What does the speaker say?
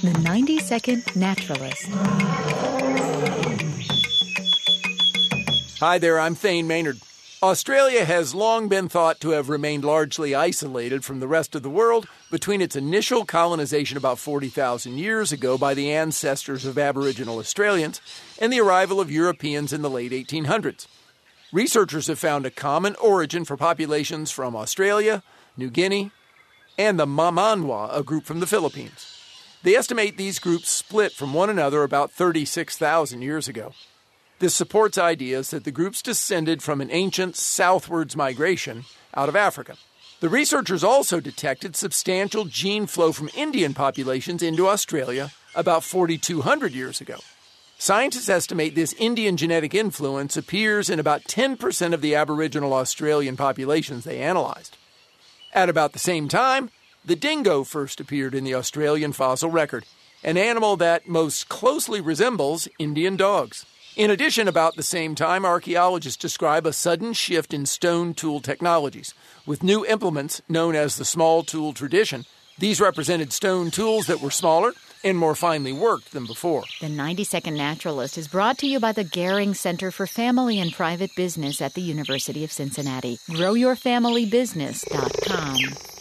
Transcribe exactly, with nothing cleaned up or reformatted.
The ninety-second Naturalist. Hi there, I'm Thane Maynard. Australia has long been thought to have remained largely isolated from the rest of the world between its initial colonization about forty thousand years ago by the ancestors of Aboriginal Australians and the arrival of Europeans in the late eighteen hundreds. Researchers have found a common origin for populations from Australia, New Guinea, and the Mamanwa, a group from the Philippines. They estimate these groups split from one another about thirty-six thousand years ago. This supports ideas that the groups descended from an ancient southwards migration out of Africa. The researchers also detected substantial gene flow from Indian populations into Australia about forty-two hundred years ago. Scientists estimate this Indian genetic influence appears in about ten percent of the Aboriginal Australian populations they analyzed. At about the same time, the dingo first appeared in the Australian fossil record, an animal that most closely resembles Indian dogs. In addition, about the same time, archaeologists describe a sudden shift in stone tool technologies, with new implements known as the small tool tradition. These represented stone tools that were smaller and more finely worked than before. The ninety-second Naturalist is brought to you by the Gehring Center for Family and Private Business at the University of Cincinnati. grow your family business dot com.